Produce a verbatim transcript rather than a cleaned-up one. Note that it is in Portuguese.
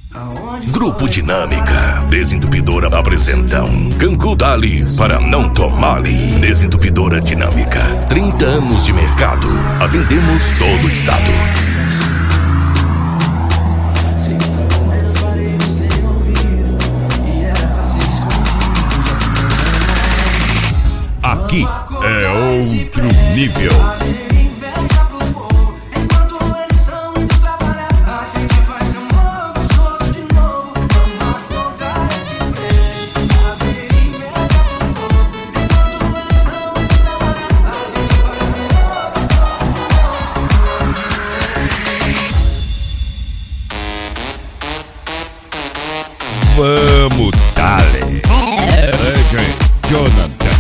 Grupo Dinâmica, Desentupidora apresentam Cancu Dali para não tomar-lhe. Desentupidora Dinâmica, trinta anos de mercado, atendemos todo o estado. Aqui é outro nível. Vamos, dale. Legend Jonathan.